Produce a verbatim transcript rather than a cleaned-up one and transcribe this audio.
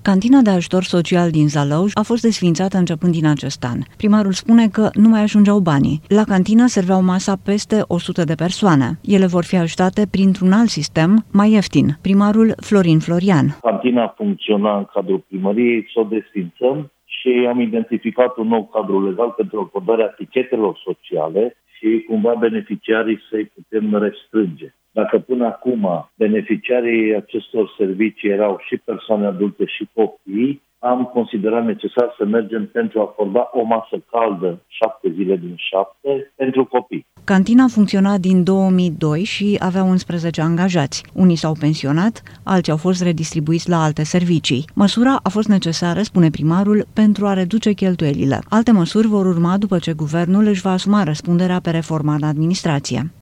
Cantina de ajutor social din Zalăuș a fost desființată începând din acest an. Primarul spune că nu mai ajungeau banii. La cantină serveau masa peste o sută de persoane. Ele vor fi ajutate printr-un alt sistem, mai ieftin. Primarul Florin Florian. Cantina funcționa în cadrul primăriei, să o desființăm și am identificat un nou cadru legal pentru acordarea tichetelor sociale și cumva beneficiarii să-i putem restrânge. Dacă până acum beneficiarii acestor servicii erau și persoane adulte și copii, am considerat necesar să mergem pentru a acorda o masă caldă șapte zile din șapte pentru copii. Cantina funcționa din două mii doi și avea unsprezece angajați. Unii s-au pensionat, alții au fost redistribuiți la alte servicii. Măsura a fost necesară, spune primarul, pentru a reduce cheltuielile. Alte măsuri vor urma după ce guvernul își va asuma răspunderea pe reforma în administrație.